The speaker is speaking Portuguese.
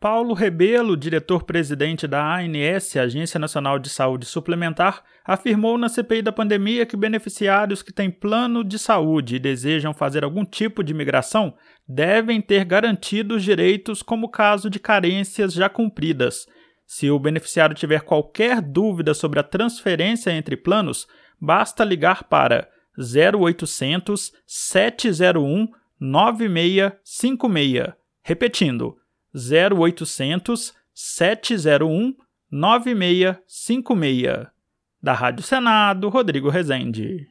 Paulo Rebelo, diretor-presidente da ANS, Agência Nacional de Saúde Suplementar, afirmou na CPI da pandemia que beneficiários que têm plano de saúde e desejam fazer algum tipo de migração devem ter garantidos direitos como caso de carências já cumpridas. Se o beneficiário tiver qualquer dúvida sobre a transferência entre planos, basta ligar para 0800 701 9656. Repetindo, 0800 701 9656. Da Rádio Senado, Rodrigo Rezende.